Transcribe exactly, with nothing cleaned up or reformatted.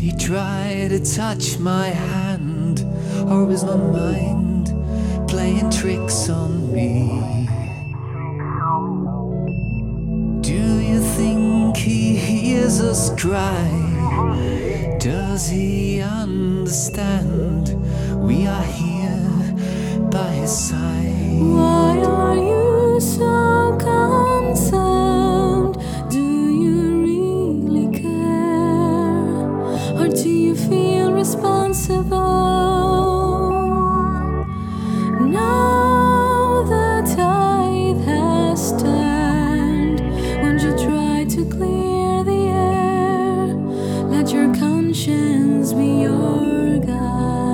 you try to touch my hand, or is my mind playing tricks on me? Do you think he hears us cry? Does he understand we are here by his side? Why are you so concerned? Do you really care? Or do you feel responsible? Now the tide has turned. Won't you try to clear the air? Let your conscience be your guide.